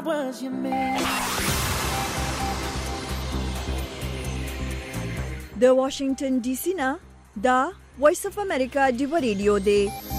was your man. د واشنگټن ډي سي نه دا وایس اف امریکا ډیو ریډیو دی.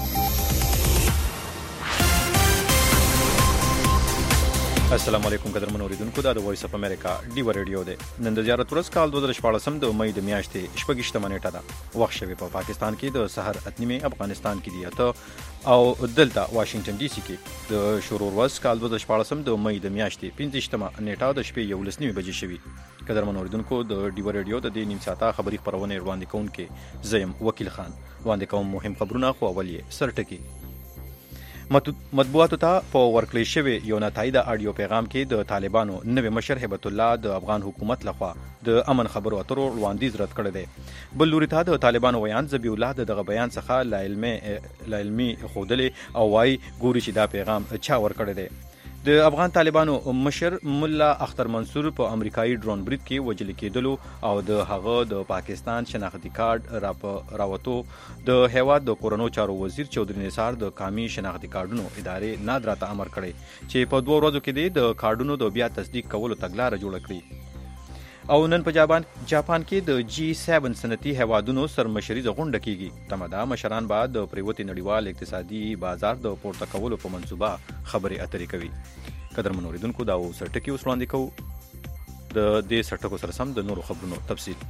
السلام علیکم قدرمن اوریدونکو، دا د وایس اف امریکا ډیو ریډیو دی. نن د زیارت ورځ کال 2014 د مې د میاشتې شپږشتمه نیټه ده. وخت شوی په پاکستان کې د سحر اتنیمه، افغانستان کې دی اته او دلته واشنگټن ډي سي کې د شروع ورځ کال 2014 د مې د میاشتې 15مه نیټه د شپې 11 بجې شوی. قدرمن اوریدونکو، د ډیو ریډیو د دې نیم ساعته خبری خبرونه وړاندې کوونکې زیم وکیل خان وړاندې کوم مهم خبرونه خو اولې سرټکی. مطبوعاتو ته په ورکړې شوی یو ناتایده اډیو پیغام کې د طالبانو نوی مشر هیبت الله د افغان حکومت لخوا د امن خبرو اترو وړاندیز رد کړی دی. بل لوري ته د طالبانو ویان ذبیح الله دغه بیان څخه لا علمي خودلې او وايي ګوري چې دا پیغام چا ورکړی دی. د افغان طالبانو مشر مولا اختر منصور په امریکایي ډرون برید کې وژل کېدلو او د هغه د پاکستان شناختی کارت راوتو د هیواد د کورونو چارو وزیر چودري نثار د قومي شناختی کارتونو ادارې نادرا ته امر کړی چې په 2 ورځو کې د کارتونو د بیا تصدیق کولو تګلارې جوړه کړي. او نن په جاپان کې د G7 صنعتي هیوادونو سرمشري غونډه کیږي. تمدا مشران بعد د پریوتی نړیوال اقتصادي بازار د پورته کولو په منصوبه خبرې اترې کوي. قدرمن اوریدونکو، دا سرټکی اوس وړاندې کوو. د دې سرټکو سره سم د نورو خبرونو تفصیل.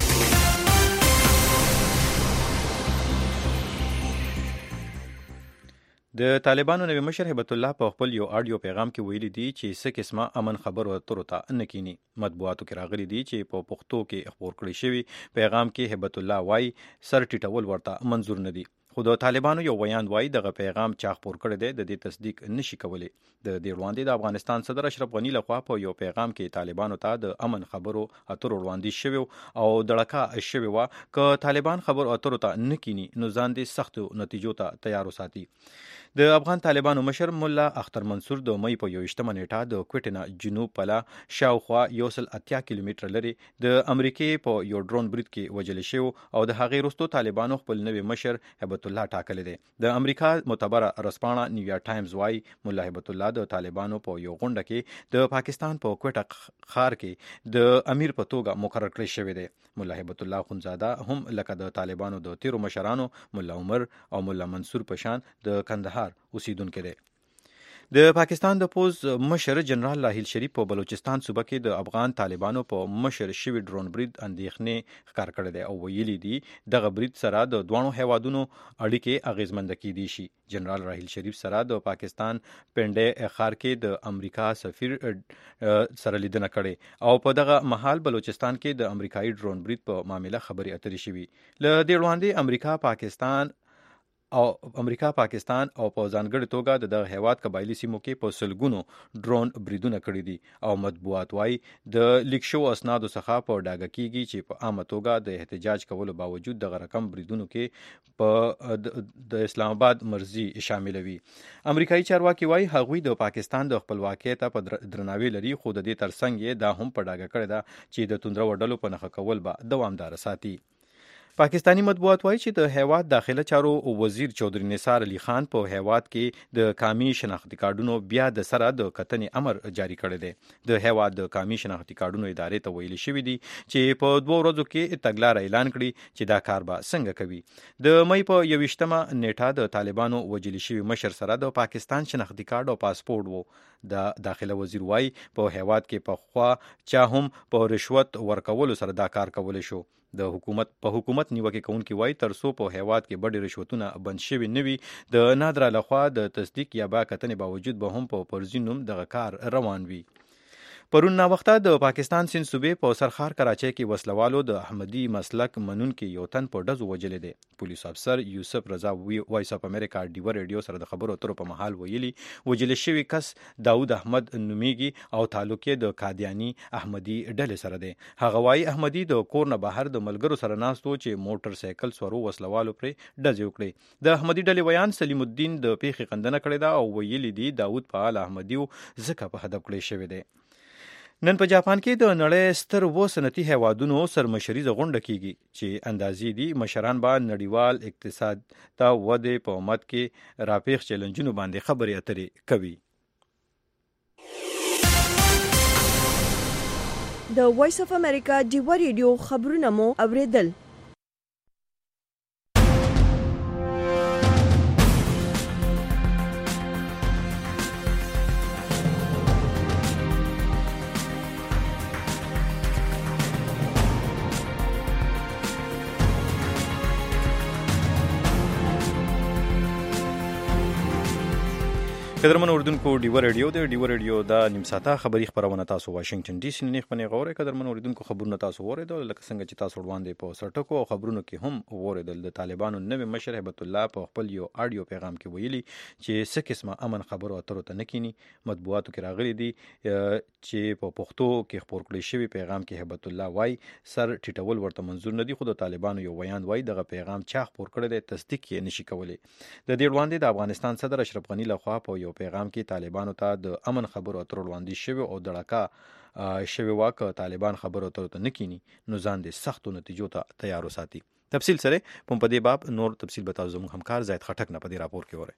د طالبانو نوی مشر هیبت الله په خپل یو اډیو پیغام کې ویلي دی چې څه قسمه امن خبرو اترو ته نه کینی. مطبوعاتو کې راغلي دی چې په پښتو کې خبر کړی شوی پیغام کې هیبت الله وايي سر ټیټول ورته منظور نه دی. خو د طالبانو یو بیان وايي دغه پیغام چا خبر کړی دی د دې تصدیق نشي کولی. د دې وړاندې د افغانستان صدر اشرف غنی لخوا په یو پیغام کې طالبانو ته د امن خبرو اترو وړاندیز شوی او دړکا شوی و ک طالبان خبرو اترو ته نه کینی نو ځان دې سختو نتیجو ته تیار وساتي. د افغان طالبانو مشر مولا اختر منصور د مې په 21مه نیټه د کوټینا جنوب پلا شاوخوا 180 کیلومتر لري د امریکای په یو ډرون برید کې وژل شو او د هغې وروسته طالبانو خپل نوی مشر هیبت الله ټاکلی دی. د امریکا معتبره رسپانه نیویارک ټایمز وايي مولا هیبت الله د طالبانو په یو غونډه کې د پاکستان په کوټه ښار کې د امیر په توګه مقرر کړی شوی دی. مولا هیبت الله خونزاده هم لکه د طالبانو د تیرو مشرانو مولا عمر او مولا منصور پشان د کندهار اوسیدونکو دی. د پاکستان د پوز مشر جنرال لاهیل شریف په بلوچستان صوبه کې د افغان طالبانو په مشر شوی ډرون برید اندېښنې ښکار کړی دی او ویلي دی دغه برید سره د دوه هیوادونو اړیکې اغیزمند کېدای شي. جنرال راهیل شریف سره د پاکستان پنډه ښار کې د امریکا سفیر سره لیدنه کړې او په دغه محل بلوچستان کې د امریکایي ډرون برید په معاملې خبرې اترې شوي. له دې وړاندې امریکا پاکستان او په ځانګړې توګه د دغه هیواد قبایلی سیمو کې په سلګونو ډرون بریدونه کړي دي او مطبوعات وايي د لیک شو اسنادو څخه په ډاګه کیږي چې په عامه توګه د احتجاج کولو باوجود دغه رقم بریدونو کې په د اسلام آباد مرزي شامل وي. امریکایي چارواکي وايي هغوی د پاکستان د خپلواکۍ ته په درناوي لري، خو د دې ترڅنګ یې دا هم په ډاګه کړی ده چې د توندرو ډلو په نښه کول به دوامدار ساتي. پاکستانی مطبوعات وايي چې د هیواد داخله چارو وزیر چودري نثار علي خان په هیواد کې د قومي شناختی کارتونو بیا د سره د کتنې امر جاری کړی دی. د هیواد د قومي شناختی کارتونو ادارې ته ویلي شوی دی چې په 2 ورځو کې تګلارې اعلان کړي چې دا کار به څنګه کوي. د مې په 21مه نیټه د طالبانو وژل شوی مشر سره د پاکستان شناختی کارت او پاسپورت وو. د داخله وزیر وايي په هیواد کې په خوا چا هم په رشوت ورکولو سره دا کار کولی شو. د حکومت نیوکه کوونکي وايي ترڅو په هیواد کې بډې رشوتونه بند شوي نه وي د نادرا لخوا د تصدیق یا با کتنې باوجود به هم په فرضي نوم دغه کار روان وي. پرون ناوخته د پاکستان سند صوبې په سرخار کراچۍ کې وسلوالو د احمدي مسلک منونکي یو تن په ډزو وژلی دی. پولیس افسر یوسف رضا وایس اف امریکا ډیو ریډیو سره د خبرو اترو په محل ویلي وژل شوی کس داود احمد نومیږي او تعلق یې د قادیانی احمدي ډلې سره دی. هغه وايي احمدي د کور نه بهر د ملګرو سره ناست و چې موټر سایکل سورو وسلوالو پرې ډزې وکړې. د احمدي ډلې ویان سلیم الدین د پیښې غندنه کړې ده او ویلي دی داود فعال احمدي ځکه په هدف کړی شوی دی. نن په جاپان کې د نړۍ ستر و صنعتي هیوادونو سرمشري غونډه کیږي چې اندازې دي مشران به نړیوال اقتصاد ته ودې په امت کې راپیښ چیلنجونو باندې خبرې اترې کوي. د وایس اف امریکا ډیو ریډیو خبرونه مو اوریدل. قدرمن اوریدونکو ډیو ریډیو د نیم ساعته خبری خبرونه تاسو واشنگټن ډي سي نه خبرونه غوړې. قدرمن اوریدونکو خبرونه تاسو اوریدل لکه څنګه چې تاسو وړاندې په سرټکو او خبرونو کې هم اوریدل. د طالبانو نوې مشر هیبت الله په خپل یو آډیو پیغام کې ویلي چې څه قسمه امن خبرو اترو ته نکینی. مطبوعاتو کې راغلي دي چې په پښتو کې خبر کړی شوی پیغام کې هیبت الله وای سر ټیټول ورته منظور نه دي، خو د طالبانو یو بیان وای دغه پیغام چا خبر کړی دی تصدیق یې نشي کولی. د دې وړاندې د افغانستان صدر اشرف غنی لخوا په یو پیغام کې طالبانو ته د امن خبرو اترو وړاندیز شوی او دړکا شوی واک طالبان خبرو اترو ته نکینی نو ځان د سختو نتیجو ته تیار وساتي. تفصیل سره په دې باب نور تفصیل به تاسو زموږ همکار زید خټک نه په دې راپور کې وره.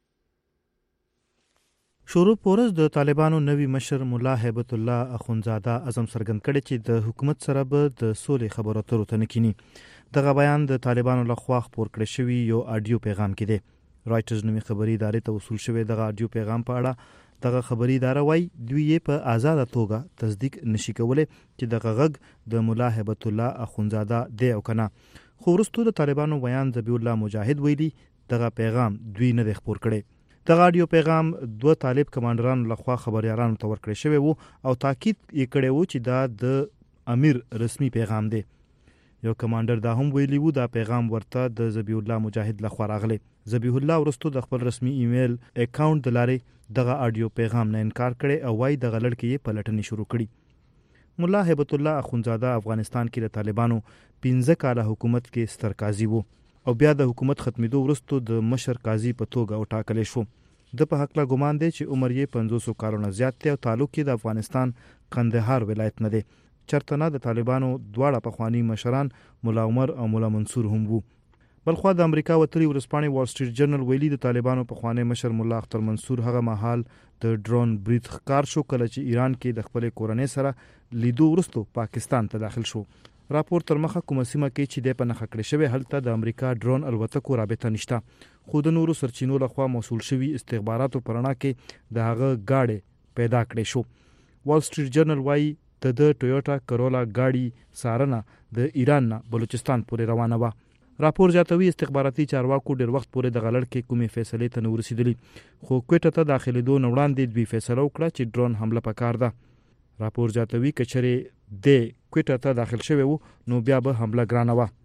شروع پورز د طالبانو نوی مشر مولا هیبت الله اخونزاده اعظم څرګند کړي چې د حکومت سره به د سولې خبرو اترو ته نکینی. دغه بیان د طالبانو لخوا خبر کړی شوی یو آډیو پیغام کې دی. رایټرز نومي خبري ادارې ته وصول شوی دغه آډیو پیغام په اړه دغه خبري اداره وایي دوی یې په آزاده توګه تصدیق نشي کولی چې دغه غږ د مولا هیبت الله اخونزاده دی او کنه. خو وروسته د طالبانو بیان ذبیح الله مجاهد ویلي دغه پیغام دوی نه دی خبر کړی. دغه آډیو پیغام دوه طالب کمانډرانو لخوا خبريالانو ته ورکړی شوی وو او تاکید یې کړی وو چې دا د امیر رسمي پیغام دی. یو کمانډر دا هم ویلی وو دا پیغام ورته د ذبیح الله مجاهد لخوا راغلی. ذبیح الله ورستو د خپل رسمي ایمیل اکاونټ د لارې دغه آډیو پیغام نه انکار کړي او وايي دغه لړکې یې پلټنې شروع کړي. مولا هیبت الله اخونزاده افغانستان کې د طالبانو 15 کاله حکومت کې ستر قاضي وو او بیا د حکومت ختمېدو وروسته د مشر قاضي په توګه وټاکل شو. د په حق لا ګمان دی چې عمر یې 500 کالونو زیات دی او تعلق یې د افغانستان قندهار ولایت نه دی. چرته نه د طالبانو دواړه پخوانی مشران مولا عمر او مولا منصور هم وو. بلخوا د امریکا وتلي ورسپانې وال سټریټ جرنل ویلي د طالبانو پخوانی مشر مولا اختر منصور هغه مهال د ډرون برید ښکار شو کله چې ایران کې د خپل کورنۍ سره لیدو وروسته پاکستان ته داخل شو. راپور تر مخه کومه سیمه کې چې د پنځه کړې شوی هلته د امریکا ډرون الوتکو رابطه نشته، خو د نورو سرچینو لخوا موصول شوی استخباراتو پرنا کې د هغه گاډي پیدا کړې شو. وال سټریټ جرنل وايي د ټویوټا کرولا گاډي سارنه د ایران نه بلوچستان پورې روانه و. راپور زیاتوي استخباراتي چارواکو ډیر وخت پورې د غلړ کې کومې فیصلې ته نه ورسېدلي، خو کوټه ته داخليدو نه وړاندې دوی فیصله وکړه چې ډرون حمله پکار ده. راپور زیاتوي کچره د کوټه ته داخل شوی وو نو بیا به حمله ګرانه و.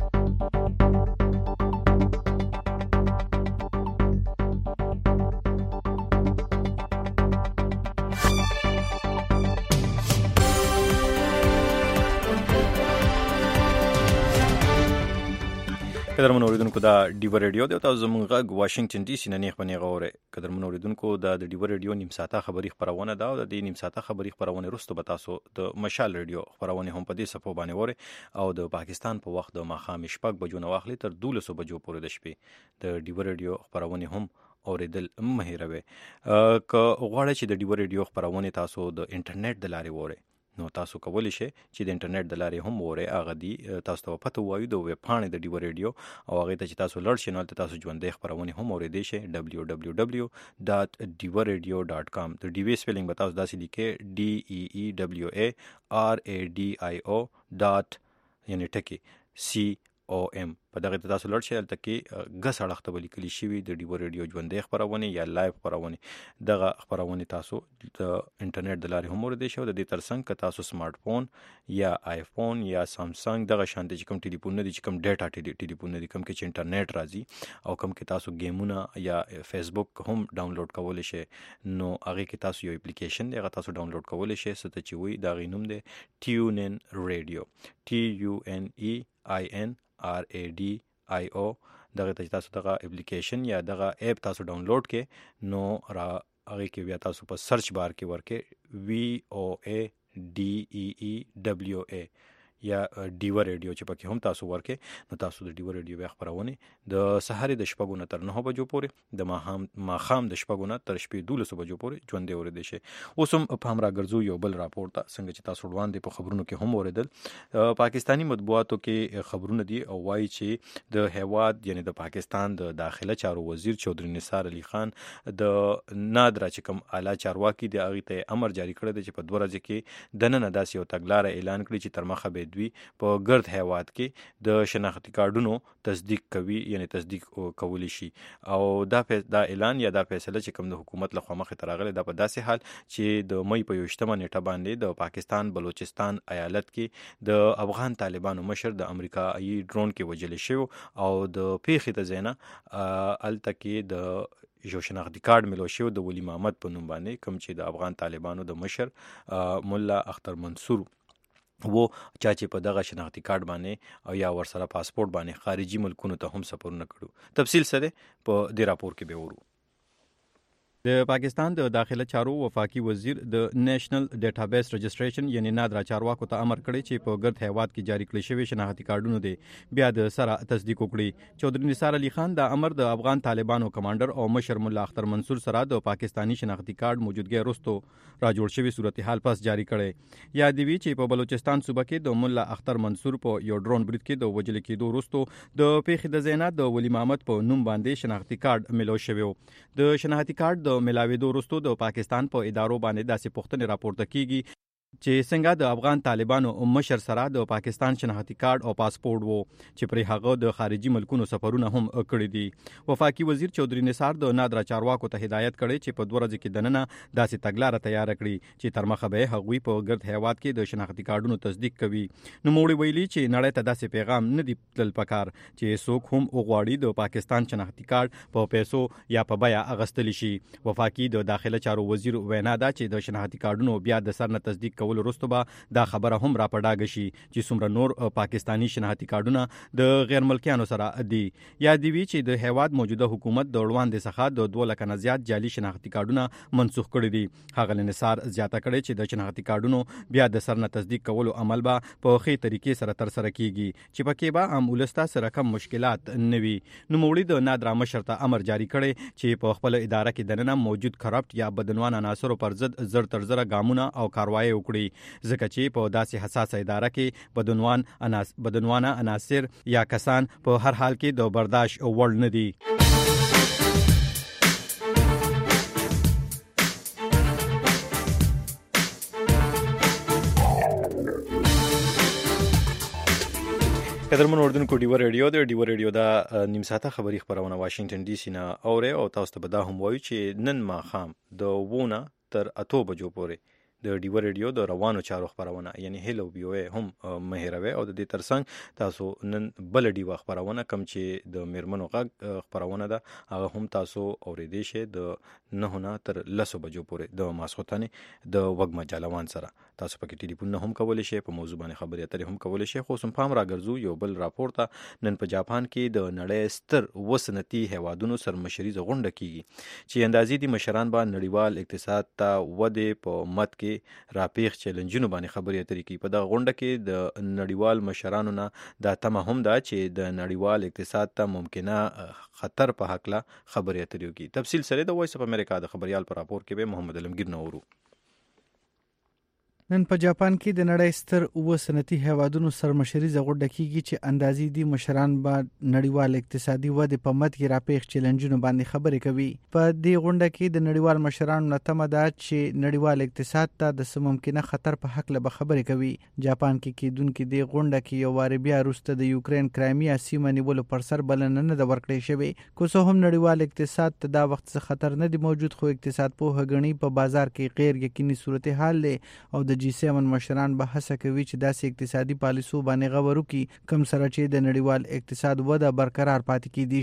قدرمن اوریدونکو دا ډیو ریډیو دی او تاسو زموږ غږ واشنگټن ډي سي نه خبرونه غوړې. قدرمن اوریدونکو دا د ډیو ریډیو نیم ساعته خبری خبرونه دا او د دې نیم ساعته خبری خبرونه وروسته به تاسو د مشال ریډیو خبرونه هم په دې صفو باندې وره او د پاکستان په وخت د ماخام شپږ بجو نه واخلي تر 12 بجو پورې د شپې د ډیو ریډیو خبرونه هم اوریدل مهیروي. که غواړئ چې د ډیو ریډیو خبرونه تاسو د انټرنیټ د لارې وره نو تاسو کولی شئ چې د انټرنیټ د لارې هم وره. هغه دی تاسو ته پته وایو د ویب پاڼې د ډیو ریډیو او هغه ته چې تاسو لړ شئ نو تاسو ژوندۍ خبرونه هم اوریدئ شئ www.diwaradio.com. د ډیو سپیلینګ به تاسو داسې لیکئ DEEWARADIO یعنی ټکی COM. په دغه تاسو لړ شئ دلته کې غس اړخته ولیکل شوی د ډیو ریډیو ژوندۍ خبرونه یا لایو خبرونه. دغه خبرونه تاسو د انټرنیټ د لارې هم اوریدئ شئ. د دې ترڅنګ که تاسو سمارټ فون یا آیفون یا سامسنګ دغه شان د کوم ټلیفون نه دي چې کوم ډیټا ټلیفون نه دي کوم کې چې انټرنیټ راځي او کوم کې تاسو گیمونه یا فیسبوک هم ډاونلوډ کولی شئ نو هغه کې تاسو یو اپلیکیشن دی هغه تاسو ډاونلوډ کولی شئ ست چې وي دا غي نوم دی ټیونن ریډیو TUNEINRADIO. دغه ته تاسو دغه اپلیکیشن یا دغه اپ تاسو ډاونلوډ کې نو را هغه کې بیا تاسو په سرچ بار کې ورکې VOADEEWA یا ډیو ریډیو چې پکې هم تاسو ورکې نو تاسو د ډیو ریډیو خبرونه د سحر د شپږو نه تر 9 بجو پورې د ماخام د شپږو نه تر شپې 12 بجو پورې ژوندې اورېدل شي. اوس هم په همرا ګرځو یو بل راپور ته څنګه چې تاسو وړاندې په خبرونو کې هم اوریدل پاکستانی مطبوعاتو کې خبرونه دي او وايي چې د هیواد یعنی د پاکستان د داخله چارو وزیر چودري نثار علي خان د نادرا چې کوم اعلی چارواکي د اغه ته امر جاری کړی دی چې په 2 ورځې کې د نن داسې یو تګلارې اعلان کړی چې تر مخه به دوی په ګرد هیواد کې د شناختی کارډونو تصدیق کوي یعنی تصدیق کولی شي او دا اعلان یا دا فیصله چې کوم د حکومت له خوا مخې ته راغلی دا په داسې حال چې د مې په 28 نیټه باندې د پاکستان بلوچستان ایالت کې د افغان طالبانو مشر د امریکایي ډرون کې وجل شو او د پیښې د زینا الته کې د یو شناختی کارت ملو شو د ولی محمد په نوم باندې کوم چې د افغان طالبانو د مشر مولا اختر منصور وو چا چې په دغه شناختی کارت باندې او یا ورسره پاسپورت باندې خارجي ملکونو ته هم سفرونه کړو. تفصیل سره په دې راپور کې به ورو. د پاکستان د داخله چارو وفاقي وزیر د نېشنل ډیټابیس رجسټریشن یعنی نادرا چارواکو ته امر کړی چې په ګرد هیواد کې جاری کړی شوی شناختی کارډونو دی بیا د سره تصدیق وکړي. چودري نثار علي خان د امر د افغان طالبانو کمانډر او مشر مولا اختر منصور سره د پاکستانی شناختی کارت موجودګي رستو را جوړ شوی صورتحال پس جاری کړي. یا دی وی چې په بلوچستان صوبه کې د مولا اختر منصور په یو ډرون برید کې د وجل کېدو رستو د پیښې د زینا د ولی محمد په نوم باندې شناختی کارت ملو شوی. د شناختی کارت ملاویدو وروسته د پاکستان په ادارو باندې داسې پوښتنې راپورته کیږي چې څنګه د افغان طالبانو مشر سره د پاکستان شناختی کارت او پاسپورت وو چې پر هغه د خارجي ملکونو سفرونه هم کړی دي. وفاقي وزیر چودري نثار د نادرا چارواکو ته هدایت کړی چې په 2 ورځې کې دننه داسې تګلارې تیار کړي چې تر مخه به هغوی په ګرد هیواد کې د شناختی کارتونو تصدیق کوي. نو موړي ویلي چې نړۍ ته داسې پیغام نه دی تل پکار چې څوک هم وغواړي د پاکستان شناختی کارت په پیسو یا په بیا اغستل شي. وفاقي د داخله چارو وزیر وینا دا چې د شناختی کارتونو بیا د سر نه تصدیق کول وروسته به دا خبره هم را پډاګ شي چې څومره نور پاکستانی شناختی کارتونه د غیر ملکیانو سره دي. یا دی وی چې د هیواد موجوده حکومت د وړاندې څخه د 2 لک نه زیات جعلي شناختی کارتونه منسوخ کړي دي. هغه نثار زیاته کړي چې د شناختی کارتونو بیا د سر نه تصدیق کولو عمل به په ښه طریقې سره تر سره کیږي چې پکې به عام ولستا سره کم مشکلات نه وي. نو موړي د نادرا مشر ته امر جاری کړي چې په خپل اداره کې دننه موجود کرپټ یا بدنوان عناصرو پر ضد زر تر زر ګامونه او کاروایی وکړي ځکه چې په داسې حساسه اداره کې بدنوانه عناصر یا کسان په هر حال کې د برداشت وړ نه دي. قدرمن اردوونکو ډیو ریډیو دا نیم ساعته خبری خبرونه واشنگټن ډي سي نه اوري او تاسو ته به دا هم وایو چې نن ماخام د 2 تر 8 بجو پورې د ډیو ریډیو د روانو چارو خبرونه یعنی هلو بي او هم مهیروي او د دې ترڅنګ تاسو نن بل ډیو خبرونه کم چې د میرمنو غږ خبرونه ده هغه هم تاسو اوریدئ شئ د 9 تر 10 بجو پورې د ماسخوتنې د وګ مجالوان سره تاسو پکې ټلیفون هم کولای شئ په موضوع باندې خبرې اترې هم کولای شئ. خو سم پام راګرځو یو بل راپور ته نن په جاپان کې د نړۍ ستر وسنتي هیوادونو سرمشري غونډه کیږي چې اندازې دي مشران به نړیوال اقتصاد ته وده په مت کې راپیښ چیلنجونو باندې خبرې اترې کوي. په دغه غونډه کې د نړیوال مشرانو نه دا تمه هم ده چې د نړیوال اقتصاد ته ممکنه خطر په حق لا خبرې اترې کوي. تفصیل سره د وایس اف امریکا د خبريال پر راپور کې به محمد علمگیر نورو. نن په جاپان کې د نړۍ ستر اوه صنعتي هیوادونو سرمشري غونډه کیږي چې اندازې دي مشران به نړیوال اقتصادي وده په مت کې راپیښ چیلنجونو باندې خبرې کوي. په دې غونډه کې د نړیوال مشرانو نه تمه ده چې نړیوال اقتصاد ته د ممکنه خطر په حق له خبرې کوي. جاپان کې کېدونکې د غونډه کې یو وار بیا وروسته د یوکرين کرایمیا سیمه نیولو پر سر بلنه نه ورکړې شوې. کو څه هم نړیوال اقتصاد ته دا وخت څخه خطر نه دی موجود خو اقتصاد په هغنی په بازار کې غیر یقیني صورتحال له او د G7 مشران به هڅه کوي چې داسې اقتصادي پالیسو باندې غور وکړي کوم سره چې د نړیوال اقتصاد وده برقرار پاتې کیدي شي.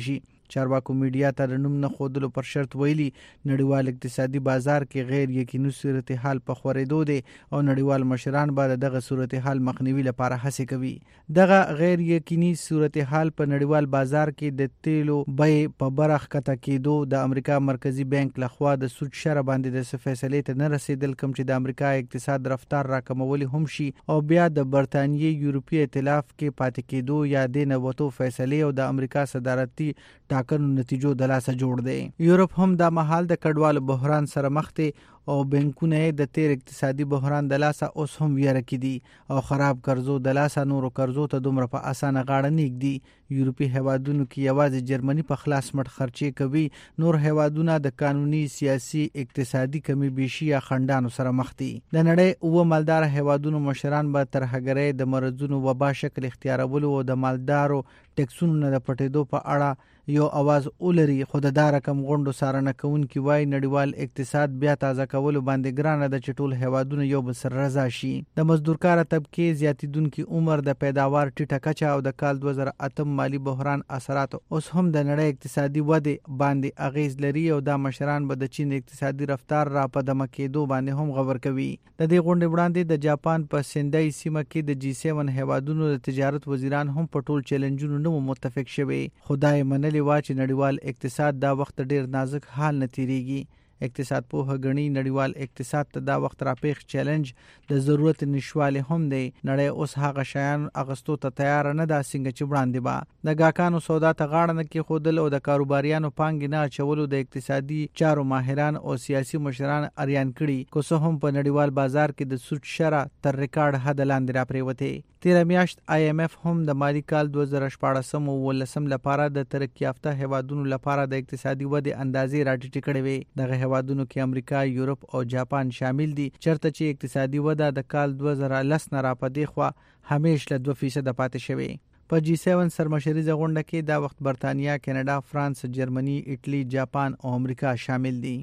چارواکو میډیا ته د نوم نه ښودلو پر شرط ویلي نړیوال اقتصادي بازار کې غیر یقیني صورتحال په خورېدو دی او نړیوال مشران به دغه صورتحال مخنیوي لپاره هڅې کوي. دغه غیر یقیني صورتحال په نړیوال بازار کې د تیلو بیې په برخ کته کېدو د امریکا مرکزی بانک لخوا د سود شر باندې د فیصلې ته نه رسیدل، کوم چې د امریکا اقتصاد رفتار راکمول هم شي او بیا د برتانیې یورپی ائتلاف کې پاتې کېدو یا د نووتو فیصلې او د امریکا صدارتي ټاکنو نتیجو د لاسه جوړ دی. یورپ هم د مهال د کډوالو بحران سره مخ دي او بانکونه د تیر اقتصادي بحران د لاسه اوس هم ویره کړي او خراب قرضو د لاسه نورو قرضو ته دومره په اسانه غاړه نږدي. یورپی هیوادونو کې یوازې جرمني په خلاص مټ خرچې کوي، نور هیوادونه د قانوني سیاسي اقتصادي کمی بیشي یا خندانو سره مخ دي. د نړۍ او مالدار هیوادونو مشران به ترهګرۍ د مرضونو وبا شکل اختیارولو او د مالدارو ټیکسونو نه د پټېدو په اړه یو आवाज ولري، خو د دا رقم غونډو سارنه کوونکي وای نړیوال اقتصاد بیا تازه کولو باندې ګرانه د چټول هیوادونو یو بل سره رضا شي. د مزدورکار طبقه زیاتیدونکي عمر، د پیداوار ټیټه کچه او د کال 2008 مالی بحران اثرات اوس هم د نړۍ اقتصادي وده باندې اغیز لري او د مشران به د چین اقتصادي رفتار را په دمه کېدو باندې هم خبر کوي. د دې غونډې وړاندې د جاپان په سندای سیمه کې د G7 هیوادونو د تجارت وزیران هم په ټول چیلنجونو نو متفق شوي. خدای منلي چې نړیوال اقتصاد دا وخت ډیر نازک حال نه تیریږي. اقتصاد پوه غني نړیوال اقتصاد ته دا وخت راپېښ چیلنج د ضرورت نشواله هم دی. نړۍ اوس هغه شیان اغستو ته تیار نه ده څنګه چې وړاندې با د گاکانو سودا ته غاړه نه کې خودل او د کاروباریانو پانګې نه اچولو د اقتصادي چارو ماهران او سیاسي مشران اریان کړي، کو څه هم په نړیوال بازار کې د سود شره تر ریکارډ حد لاندې راپریوته. تیر میاشت IMF هم د مالی کال 2014 او 2015 لپاره د ترقی یافته هیوادونو لپاره د اقتصادي ودې اندازې راټیټې کړې وې. دغه هیوادونو کې امریکا، یورپ او جاپان شامل دي، چرته چې اقتصادي وده د کال 2010 نه را پدې خوا همیشه ل 2% پاتې شوی. په G7 سرمشریزه غونډه کې دا وخت برتانیا، کینیډا، فرانس، جرمني، ایټلی، جاپان او امریکا شامل دي.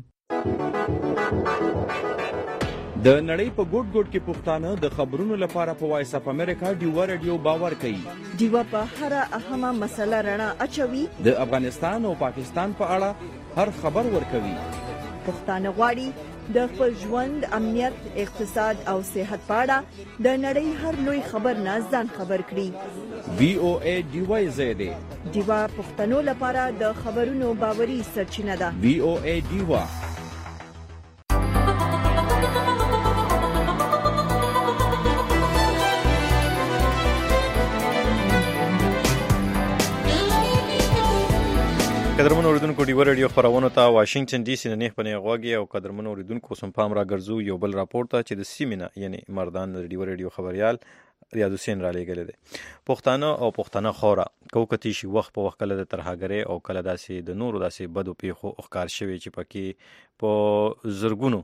د نړۍ په ګوټ ګوټ کې پښتانه د خبرونو لپاره په وایس اپ امریکا ډیوا رادیو باور کوي. ډیوا په هر اهمه مسله رڼا اچوي، د افغانستان او پاکستان په اړه هر خبر ورکوي. پښتانه غواړي د خپل ژوند، امنیت، اقتصاد او صحت په اړه د نړۍ هر لوی خبر نه ځان خبر کړي. VOA ډیوا زده ډیوا پښتنو لپاره د خبرونو باوري سرچینه ده. VOA ډیوا. قدرمنو اوریدونکو ډیوا رادیو خبرونه ته واشنگټن ډي سي نه پنه غوږی او قدرمنو اوریدونکو سم پام را ګرځو یو بل راپور ته چې د سیمینه یعنی مردان د ډیوا رادیو خبريال ریاض حسین را لېګل دي. پښتانه او پښتانه خورا کوکتی شي وخت په وخت کله د ترهګرۍ او کله داسې د نورو داسې بدو پیښو ښکار شوی چې پکې په زرګونو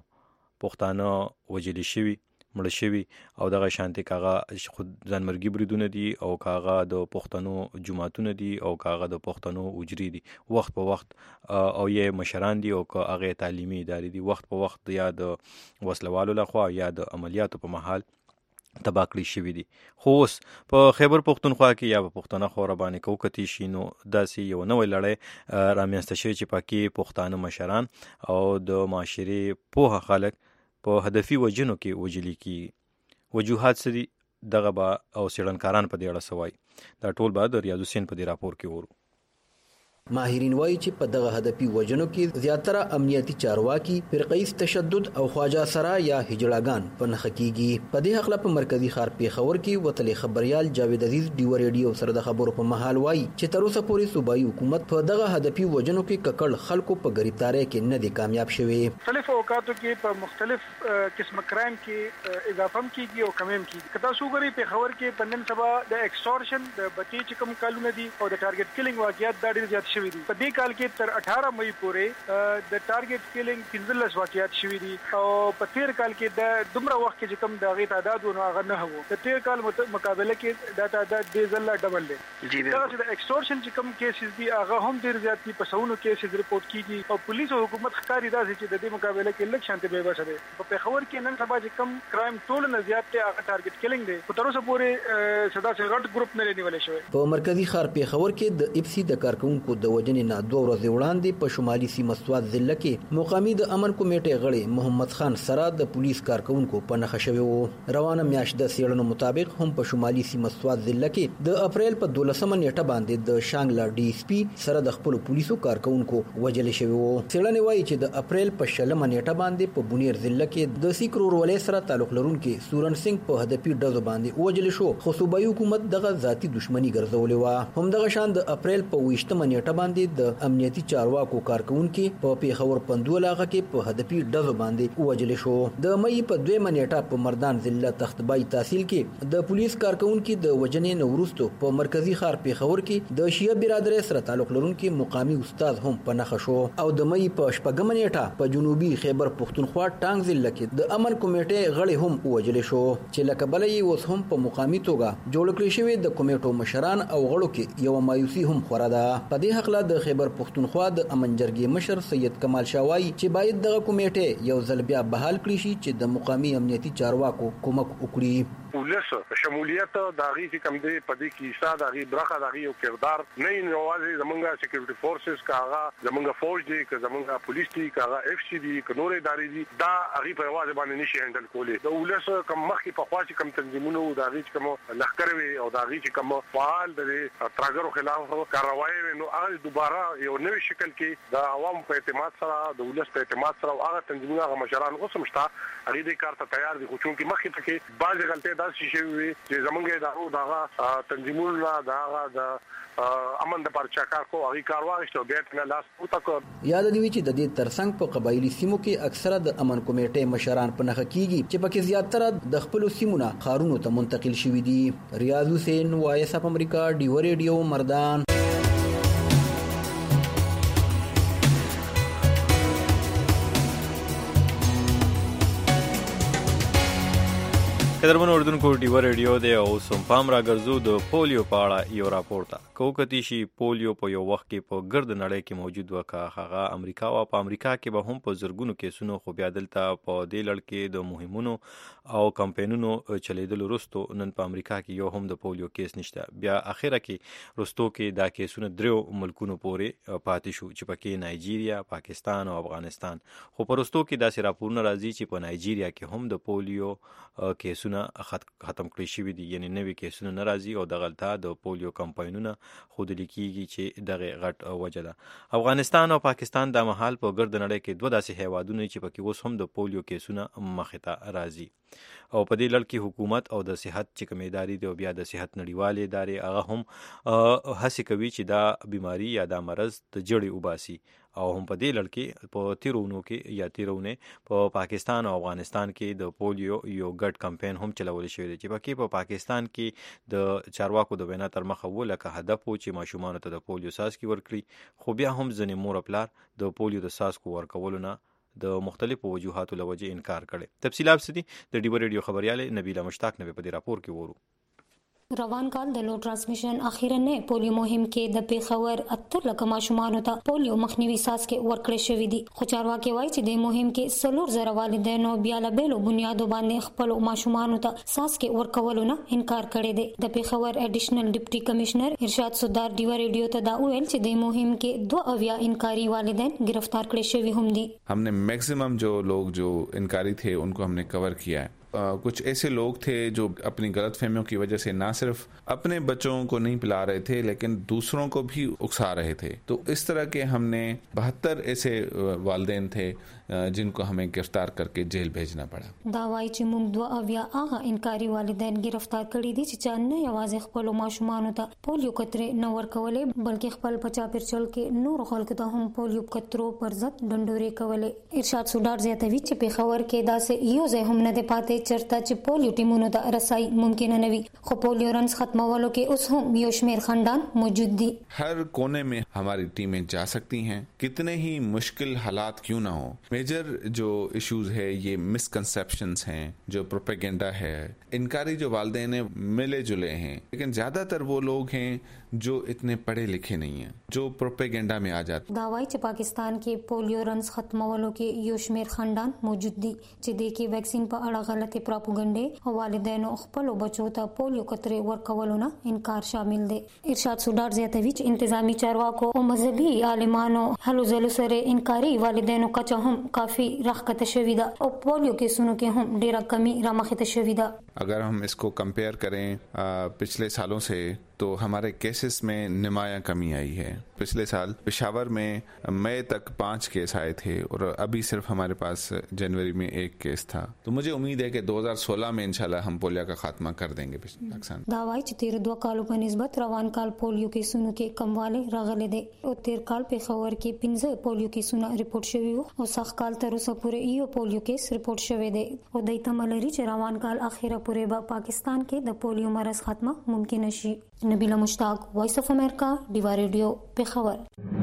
پښتانه وجلی شوی، مړ شوی او دغه شانتي کاغه خود ځانمرګي بریدونه دي او کاغه د پښتنو جماعتونه دي او کاغه د پښتنو اجري دي وخت په وخت او یې مشران دي او کاغه تعلیمي ادارې دي وخت په وخت یا د وسلوالو لخوا یا د عملیاتو په محل تباکړی شوی دي. خو اوس په خیبر پښتونخوا کې یا په پښتنه خور باندې کوکتی شینو داسې یو نوې لړۍ رامنځته شوی چې پکې پښتانه مشران او د معاشري پوهه خلک په هدفي وجنو کې وجلی کی وجوهات سری دغه با او سیړنکاران په دې اړه سوای. دا ټول به د ریاض حسین په دې راپور کې ورو. ماهرین وایي چې په دغه هدفي وجنو کې زیاتره امنیتي چارواکي فرقیز تشدد او خواجه سرا یا هجړاګان په نخ کېږي. په دې حق په مرکزی ښار پیښور کې وتلې خبريال جاوید عزیز ډیوا ریډیو سره د خبرو په محل وایي چې تر اوسه پورې صوبایي حکومت په دغه هدفي وجنو کې ککړ خلکو په غریبتارۍ کې نه دي کامیاب شوي. مختلف اوقاتو کې په مختلف قسم کرایم کې اضافه کیږي او کمیم کیږي. کدا شوګری پیښور کې پندن سبا د ایکسټورشن د بچی چې کوم کالونه دي او د ټارګټ کیلینګ واقعیت د ډېر زیات شوی دي. په دې کال کې تر 18 مئی پورې د ټارګټ کیلینګ 15 واقعیت شوی دي او په تیر کال کې د دومره وخت کې چې کوم د غي تعداد ونه هغه نه وو. د تیر کال مقابله کې د تعداد د ځله ډبل دی. دا چې د ایکسټورشن چې کوم کیسز دي هغه هم ډیر زیات دي. په سونو کیسز ریپورت کیږي او پولیس او حکومت ښکاری دا چې د دې مقابله کې لږ شانتي به وسه دي. په پیښور کې نن سبا چې کوم کرایم ټول نه زیات دی هغه ټارګټ کیلینګ دی. په تر اوسه پورې صدا چې غټ ګروپ نه نیول شوی. په مرکزی ښار پیښور کې د اف سي د کارکونکو د وجنې نه 2 ورځې وړاندې په شمالي سیمه سوات ضلع کې مقامي د امن کمیټې غړي محمد خان سره د پولیس کارکونکو په نښه شوی وو. روانه میاشت د څېړنو مطابق هم په شمالي سیمه سوات ضلع کې د اپریل په 12مه نیټه باندې د شانګلا ډي اس پی سره د خپل پولیسو کارکونکو وجل شوی وو. څېړنې وایي چې د اپریل په 16مه نیټه باندې په بونیر ضلع کې د سیکرور ولې سره تعلق لرونکي سورن سنگ په هدفي ډزو باندې وجل شو، خو صوبایي حکومت دغه ذاتی دښمنی ګرځولې و. هم دغه شان د اپریل په 20مه نیټه باندې د امنیتي چارواکو کارکونکو په پیښور پندو علاقه کې په هدفي ډزو باندې وجل شو. د مې په 2مه نیټه په مردان ضلع تختبای تحصیل کې د پولیس کارکونکو د وجنې نورستو په مرکزی ښار پیښور کې د شیعه برادرۍ سره تعلق لرونکي مقامي استاد هم په نښه شو. او د مې په 4مه نیټه په جنوبي خیبر پختونخوا ټانګ ضلع کې د امن کمیټې غړي هم وجل شو چې لکه بلې اوس هم په مقامي توګه جوړ کړی شوی د کمیټو مشران او غړو کې یو مایوسی هم خورا ده. په دې حق له د خیبر پختونخوا د امن جرګې مشر سید کمال شاوای چې باید دغه کمیټه یو ځل بیا بحال کړي شي چې د مقامي امنیتي چارواکو کومک وکړي. پولیس شمولیت داغي چې کم دی په دې کې حصہ داغي برخه داغي او کردار نه نوازي زمونږه سکیورټي فورسز کاغه زمونږه فوج دی که زمونږه پولیس دی کاغه اف سی دی که نور ادارې دي دا هغه په واځ باندې نشي هندل کولی. د ولس کم مخکې په خاص کم تنظیمونو داغي چې کوم لخر وي او داغي چې کوم فعال د تراګرو خلاف کاروایی نو هغه دوباره یو نوې شکل کې د عوام په اعتماد سره د ولس په اعتماد سره هغه تنظیمونه هغه مشران اوس مشته هغه دې کار ته تیار دي. خو چې مخکې پکې بعض غلطۍ داسې شوي چې زمونږ ادارو دغه تنظیمونه دغه د امن د پرچا کار کو هغه کار واغښتو بیا ته لاس پورته کړ. یاد دی چې د دې ترڅنګ په قبایلی سیمو کې اکثره د امن کمیټې مشران په نخښه کیږي چې پکې زیاتره د خپل سیمونو خارونو ته منتقل شوي دي. ریاض حسین وایس اف امریکا ډیو ریډیو مردان. قدرمن اردوونکو ډیو ریډیو دی او سم پام را ګرځو د پولیو په اړه یو راپور ته. کوکتی شي پولیو په یو وخت کې په ګرد نړۍ کې موجود وکا هغه امریکا او په امریکا کې به هم په زرګونو کیسونو خو بیا دلته په دې لړ کې د مهمونو او کمپاینونو چلیدل وروسته نن په امریکا کې یو هم د پولیو کیس نشته. بیا اخیره کې وروسته کې دا کیسونه دریو ملکونو پورې پاتې شو چې پکې نایجیریا، پاکستان او افغانستان. خو په وروسته کې داسې راپورونه راځي چې په نایجیریا کې هم د پولیو کیسونه ختم کړی شوی دي، یعنی نوې کیسونه نه راځي او د غلطه د پولیو کمپاینونه خود لیکيږي چې دغه غټ وجه ده. افغانستان او پاکستان د مهال په ګرد نړۍ کې دوه داسې هیوادونه چې پکې اوس هم د پولیو کیسونه مخې ته راځي او په دې لړ کې حکومت او د صحت چې کوم ادارې دی او بیا د صحت نړیوالې ادارې هغه هم هڅه کوي چې دا بیماری یا دا مرض د جړې وباسي او هم په دې لړ کې په تیرونو کې یا تیرونه په پاکستان او افغانستان کې د پولیو یو ګډ کمپاین هم چلول شوی دی چې پکې په پاکستان کې د چارواکو د وینا تر مخه ولکه هدف و چې ماشومان ته د پولیو ساسکي ورکړي، خو بیا هم ځنې مور پلار د پولیو د ساسکو ورکولو نه د مختلفو وجوهاتو لوجه انکار کړي. تفصیلات سدي د ډیو ریډیو خبرياله نبیله مشتاق نه په دې راپور کې ورو. روان کال د لو ترانسمیشن اخیرنه پولیو مهم کې د پیښور 8 لک ماشومان ته پولیو مخنیوي ساسکي ورکړی شوې دي. خو چارواکي وایي چې د مهم کې سلور زره والدینو بیا له بیلو بنیادو باندې خپل ماشومان ته ساسکي ورکولو نه انکار کړی دی. د پیښور اډیشنل ډیپټي کمشنر ارشاد سردار ډیو ریډیو ته دا ویل چې د مهم کې 2 اویا انکاری والدین گرفتار کړي شوی هم دي. हमने मैक्सिमम जो लोग जो इनकारी थे उनको हमने कवर किया है. कुछ ऐसे लोग थे जो अपनी गलतफहमियों की वजह से ना सिर्फ अपने बच्चों को नहीं पिला रहे थे लेकिन दूसरों को भी उकसा रहे थे. तो इस तरह के हमने 72 ऐसे वालिदैन थे जिनको हमें गिरफ्तार करके जेल भेजना पड़ा. दावाई چې موږ 2 اویا هغه انکاری والدین گرفتار کړي دي چې چا نه یوازې خپل ماشومان ته پولیو کترې نه ورکولې بلکې خپل پچا پرچل کې نور خلکو ته هم پولیو کترو پر ضد ډنډوري کولې. ارشاد سردار زیاتوي چې پیښور کې داسې یو ځای هم نه دی پاتې چرته چې پولیو ټیمونو ته رسای ممکن نه وي. خو پولیو رنز ختمولو کې اوس هم یو شمیر خاندان موجود دي. हर कोने में हमारी टीमें जा सकती हैं, कितने ही मुश्किल हालात क्यों ना हो. मेजर जो इश्यूज है ये मिसकंसेप्शंस हैं, जो प्रोपेगेंडा है. इनकारी जो वालिदैन हैं मिले जुले हैं, लेकिन ज्यादातर वो लोग हैं जो इतने पढ़े लिखे नहीं हैं, जो प्रोपेगेंडा में आ जाते। दावाई چې पाकिस्तान کې पोलियो रन्स ختمولو کې یو شمیر خاندان موجود دي چې د کې ویکسین په اړه غلطي پروپاګاندا او والدینو خپل بچو ته پولیو قطرې ورکولو نه انکار شامل دي. ارشاد سودار زیاتوي چې انتظامی چارواکو او مذهبي عالمانو هلو ځلو سره انکاري والدینو کچه هم کافی راخته شوې ده او پولیو کیسونو کې هم ډیره کمی رامخته شوې ده. अगर हम इसको कंपेयर करें पिछले सालों से तो हमारे केसेस में नुमायां कमी आई है। पिछले साल पेशावर में मई तक 5 केस आए थे और अभी सिर्फ हमारे पास जनवरी में 1 केस था। तो मुझे उम्मीद है कि 2016 में इंशाल्लाह हम पोलियो का खात्मा कर देंगे। पाकिस्तान दावाई چې تیر 2 کالو په نسبت روان کال پولیو کیسونو کې کمواله راغلي دي او تیر کال په خبر کې 15 پولیو کیسونه ریپورت شوي او سخت کال تر اوسه پورې یو پولیو کیس ریپورت شوی دی او د تملري چې روان کال اخیره پورې به پاکستان کې د پولیو مرض خاتمه ممکن شي. نبیلا مشتاق، وائس اف امریکا، ډیوا ریډیو، پیښور.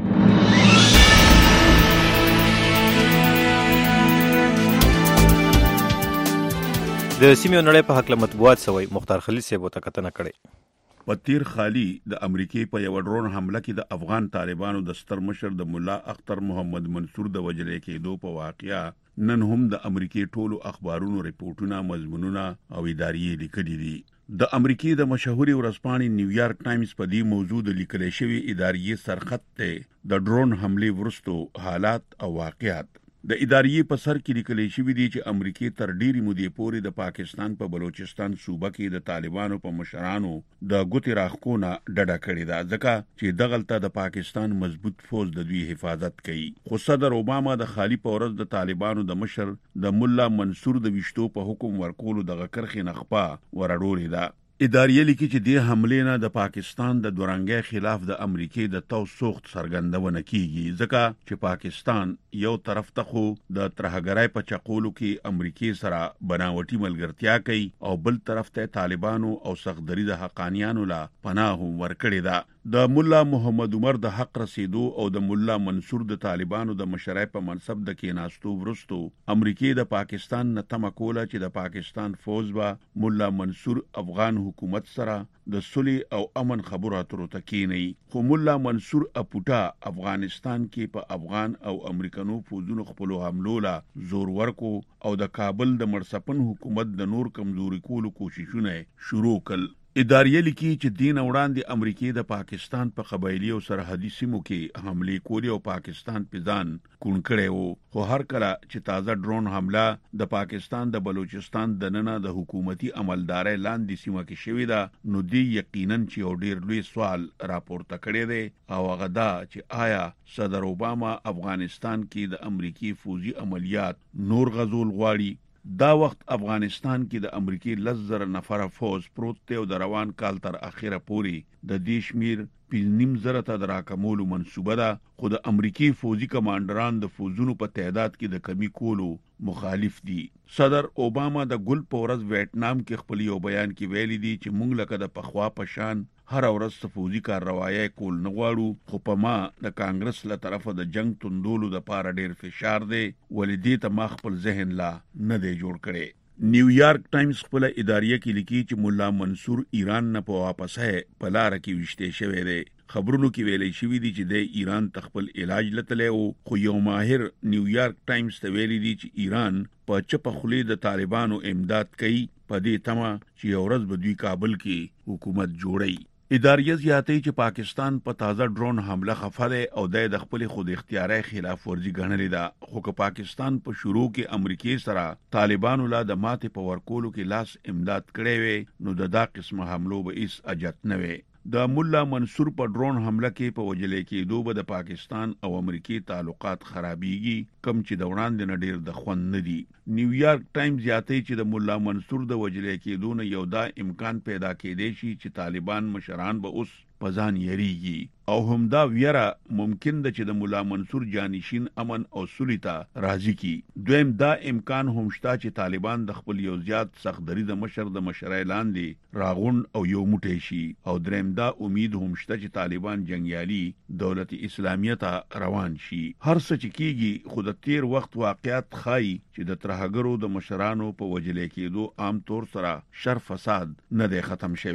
د سیمې نړۍ په حق له مطبوعات سوی مختار خلیل صاحب ته کتنه کړې. پتیر خالی د امریکای په یو ډرون حمله کې د افغان طالبانو د ستر مشر د مولا اختر محمد منصور د وجلې کېدو په واقعیا نن هم د امریکای ټولو اخبارونو ریپورتونه، مضمونونه او ادارې لیکلي دي. د امریکای د مشهوري ورځپاڼې نیویارک ټایمز په دې موضوع د لیکل شوی ادارې سرخط ته د ډرون حمله ورستو حالات او واقعات د ادارې په سر کې لیکل شوی دي چې امریکای تر ډیرې مودې پورې د پاکستان په بلوچستان صوبه کې د طالبانو په مشرانو د ګوتې راخکونه ډډه کړې ده ځکه چې دغلته د پاکستان مضبوط فوج د دوی حفاظت کوي. خو صدر اوباما د خالی په ورځ د طالبانو د مشر د مولا منصور د وشتو په حکم ورکولو د غکرخې نخپا ورړولې ده. ادارې لیکي چې د حملې نه د پاکستان د دورانګي خلاف د امریکای د توسوخت څرګندونه کیږي ځکه چې پاکستان یو طرف ته خو د ترهګرای په چقولو کې امریکای سره بناوټي ملګرتیا کوي او بل طرف ته طالبانو او سخدري د حقانيانو لا پناه ورکړي ده. د مولا محمد عمر د حق رسیدو او د مولا منصور د طالبانو د مشرۍ په منصب د کېناستو ورستو امریکای د پاکستان نه تمه کوله چې د پاکستان فوج به مولا منصور افغان حکومت سره د صلح او امن خبرو اترو ته کېني. خو مولا منصور اپوټا افغانستان کې په افغان او امریکانو فوجونو خپل حملو لا زور ورکو او د کابل د مرسپن حکومت د نور کمزوري کولو کوششونه شروع کړل. ادارې لیکي چې دین وړاندې امریکای د پاکستان په قبایلی او سرحدي سیمو کې حمله کوي او پاکستان په ځان کون کړي وو. خو هر کله چې تازه ډرون حمله د پاکستان د بلوچستان د ننه د حکومتي عملدارۍ لاندې سیمه کې شوې ده نو دی یقینا چې یو ډیر لوی سوال راپورته کړی دی او هغه دا چې آیا صدر اوباما افغانستان کې د امریکای فوجي عملیات نور غزول غواړي. دا وخت افغانستان کې د امریکای 10,000 نفر فوج پروت دی او د روان کال تر اخره پورې د دې شمیر 5,000 ته راکمولو منسوبه ده. خو د امریکای فوجي کمانډران د فوجونو په تعداد کې د کمی کولو مخالف دي. صدر اوباما د ګل په ورځ ویتنام کې خپل یو بیان کې ویلي دي چې مونږ لکه د پخوا په شان هر ورځ فوجي کارروایي کول نه غواړو خو په ما د کانګرس له طرفه د جنگ توندولو د پاره ډیر فشار دی ولې ته ما خپل ذهن لا نه دی جوړ کړي. نیویارک ټایمز خپل ادارې کې لیکي چې مولا منصور ایران نه په واپسه په لار کې وشته شوی دی. خبرونو کې ویلې شوې دي چې د ایران تخپل علاج لته او خو یو ماهر نیویارک ټایمز ته ویلي دي چې ایران په چپه خولې د طالبانو امداد کوي په دې تمه چې یو ورځ به دوی کابل کې حکومت جوړي. ادارې زیاتې چې پاکستان په تازه ډرون حمله خفه او د خپل خود اختیاري خلاف ورزي ګڼلې ده. خو که پاکستان په شروع کې امریکای سره طالبانو لا د ماته په ورکولو کې لاس امداد کړي وي نو د دا قسمه حملو به هیڅ اجت نه وي. د مولا منصور په ډرون حمله کې په وجلې کې دوه د پاکستان او امریکای تعلقات خرابېږي کم چې د وړاندې نه ډیر د خوند نه دي. نیویارک ټایمز یاتې چې د مولا منصور د وجلې کې دونه یو دا امکان پیدا کېدی شي چې طالبان مشران به اوس پزان یریږي او همدا ویرا ممکن ده چې د مولا منصور جانشین امن او صلح راضي کی. دویم دا امکان هم شته چې طالبان د خپل یو زیات سخدري د مشر د مشرۍ لاندې راغون او یو موټی شي او دریم دا امید هم شته چې طالبان جنگیالي دولت اسلامیه ته روان شي. هر څه چې کیږي خود تیر وخت واقعیت خای چې د ترهګرو د مشرانو په وجلې کېدو عام طور سره شر فساد نه دی ختم شوی.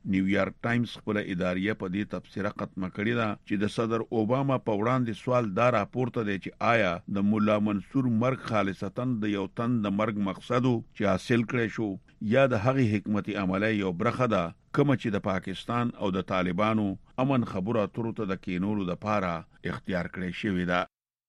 نیویارک ټایمز خپل اداریه په دې تبصره ختمه کړې ده چې د صدر اوباما په وړاندې سوال دا راپورته دی چې آیا د مولا منصور مرګ خالصتاً د یو تن د مرګ مقصد چې حاصل کړی شو یا د هغې حکمت عملی یو برخه ده کومه چې د پاکستان او د طالبانو امن خبرو اترو ته د کینولو لپاره اختیار کړی شوی ده.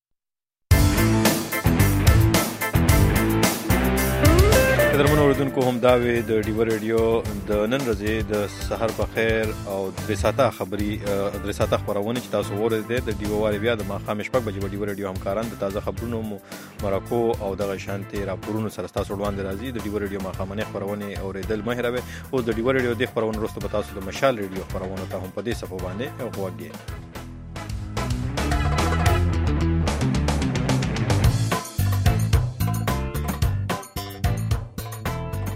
قدرمن اوریدونکو هم دا وی د ډیو ریډیو د نن ورځې د سحر په خیر او د ساته خبرونه چې تاسو ورته د ډیو واري بیا د ماخام شپږ بجې ډیو ریډیو همکاران د تازه خبرونو مرکو او د شانتي راپورونو سره تاسو وړاندې راځي. د ډیو ریډیو ماخامنه خبرونه اوریدل مهروي او د ډیو ریډیو د خبرونو وروسته به تاسو د مشال ریډیو خبرونه ته هم په دې صفه باندې غوږی.